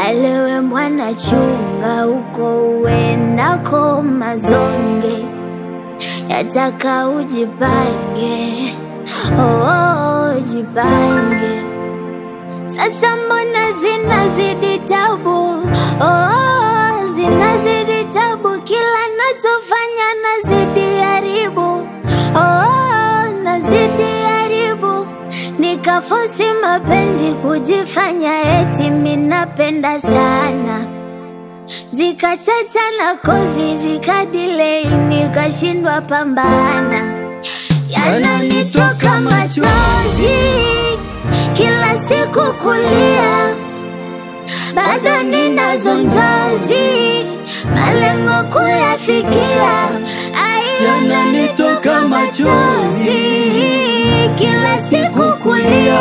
Elewe mwana, chunga uko uendako, mazonge yataka ujipange. Oh, jipange. Sasa mbona zinazidi tabu? Oh, zinazidi tabu. Kila nachofanya nazidi haribu. Oh, nazidi haribu. Nikafosi mapenzi kujifanya eti minapenda sana. Zikachacha na kozi zikadelay, nikashindwa pambana. Yananitoka machozi kila siku kulia, bado ninazo njozi, malengo kuyafikia. Yananitoka machozi kila siku kulia,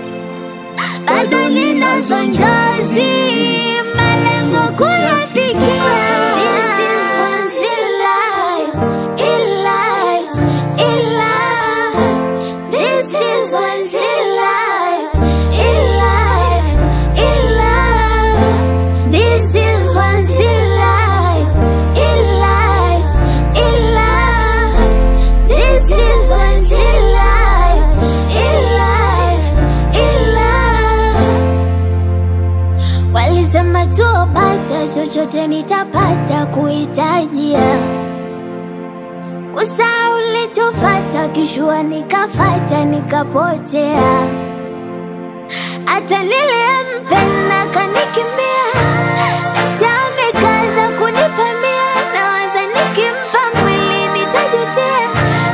bado ninazo njozi, malengo kuyafikia. This is once in life, in life, in life. This is once in life, in life, in life. This is once in life, in life, in life. This is once in life, in life, in life. Walisema tuopata chochote nitapata kuhitajia, kusahau ulichofata kishua nikafata nikapotea. Hata niliyempenda kanikimbia, hata amekaza kunipambia. Nawaza nikimpa mwili nitajutia,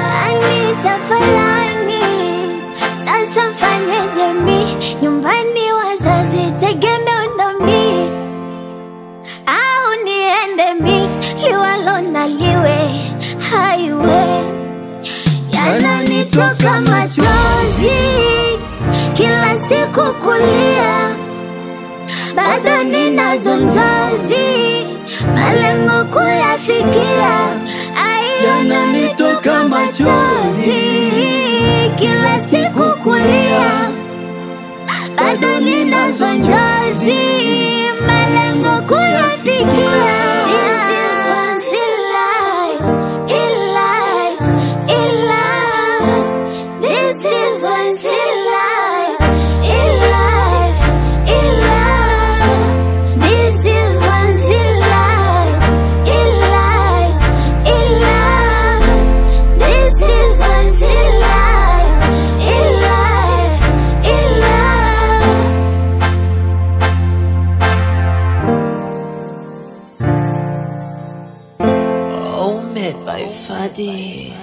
nitafarani. Sasa mfanyeje mi? Nyumbani wazazi tegemeo ndo mi, au niende mi? Liwalo na liwe highway. Yananitoka machozi kila siku kulia, bado ninazo njozi, malengo kuyafikia. Yananitoka machozi kila siku kulia, bado ninazo njozi, malengo kuyafikia. This is once in life, in life, in life. This is once in life, in life, in life. This is once in life, in life, in life. This is once in life, in life, in life. Oh, made by Fadi.